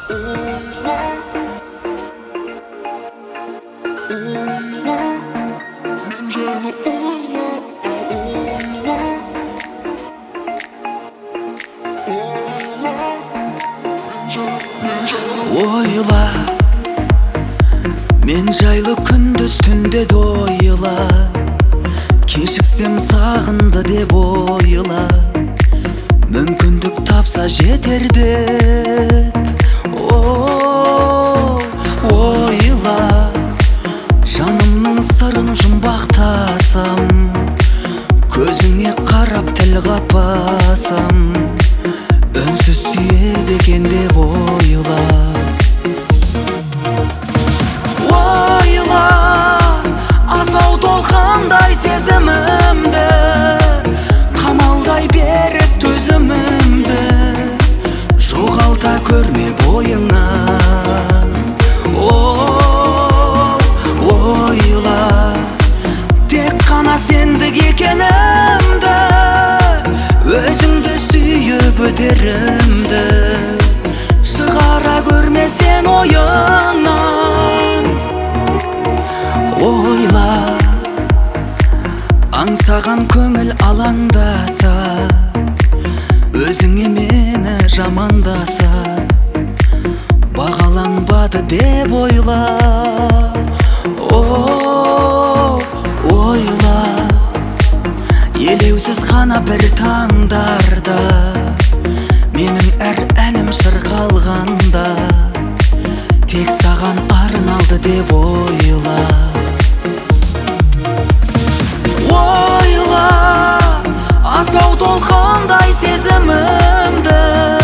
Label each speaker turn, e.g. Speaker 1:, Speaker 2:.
Speaker 1: Ойла, мен жайлы күндіз түнде дойла, кешіксем сағынды деп ойла, мүмкіндік тапса жетер деп. Ойла, жанымның сырын жұмбақтасам, көзіңе қарап тіл қатпасам, үнсіз сүйеді екен деп ойла. Ойла, асау толқандай сезімімді, қамалдай беріп төзімімді, жоғалта көрме бойыңнан. Ойла, тек қана сендік екенімді, өзіңді сүйіп өтерімді, шығара көрме сен ойыңнан. Ойла, аңсаған көңіл алаңдаса, өзіңе мені жамандаса, бағаланбады деп ойла. Ойла, елеусіз ғана бір таңдарда, менің әр әнім шырқалғанда, тек саған арналды деп ойла. Ойла, асау толқындай сезімімді,